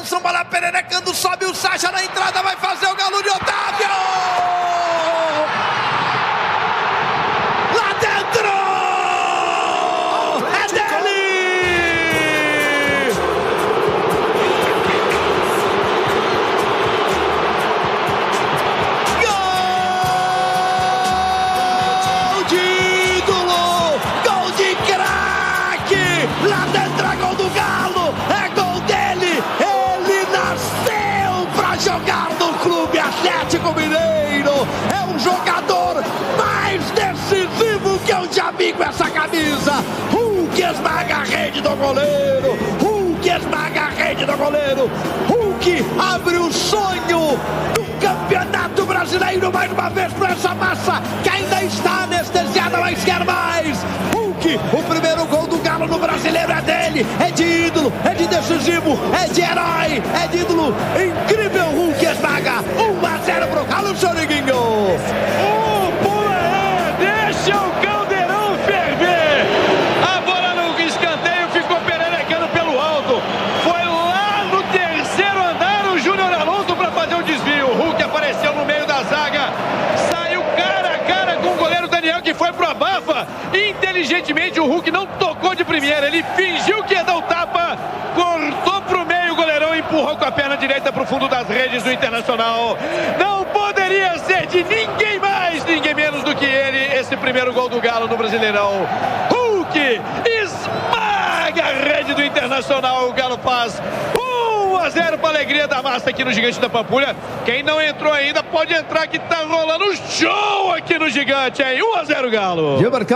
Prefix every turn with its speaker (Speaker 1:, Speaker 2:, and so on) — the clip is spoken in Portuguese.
Speaker 1: Jefferson, bola pererecando, sobe o Sacha na entrada, vai fazer o Galo de Otávio! Lá dentro! É dele! Gol de ídolo! Gol de craque! Lá dentro é gol do Galo! É gol dele! Ele nasceu pra jogar no Clube Atlético Mineiro! É um jogador mais decisivo que eu já vi com essa camisa! Hulk esmaga a rede do goleiro! Hulk esmaga a rede do goleiro! Hulk abre o sonho do Campeonato Brasileiro mais uma vez para essa massa que ainda está anestesiada, mas quer mais! Hulk, o primeiro gol do Galo no Brasileiro é dele, é de ídolo, é de decisivo, é de herói, é de ídolo, incrível. Hulk esmaga, 1-0 pro Galo, Soriguinho.
Speaker 2: O Pula deixa o caldeirão ferver. A bola no escanteio ficou pererecando pelo alto. Foi lá no terceiro andar o Júnior Alonso para fazer o desvio. O Hulk apareceu no meio da zaga, saiu cara a cara com o goleiro Daniel, que foi pro abafa. Inteligentemente o Hulk não tocou de primeira, ele fingiu que ia dar o tapa, cortou pro meio, o goleirão empurrou com a perna direita pro fundo das redes do Internacional. Não poderia ser de ninguém mais, ninguém menos do que ele, esse primeiro gol do Galo no Brasileirão. Hulk esmaga a rede do Internacional, o Galo faz 1-0 para a alegria da massa aqui no Gigante da Pampulha. Quem não entrou ainda pode entrar, que tá rolando show aqui no Gigante, hein? 1-0 Galo.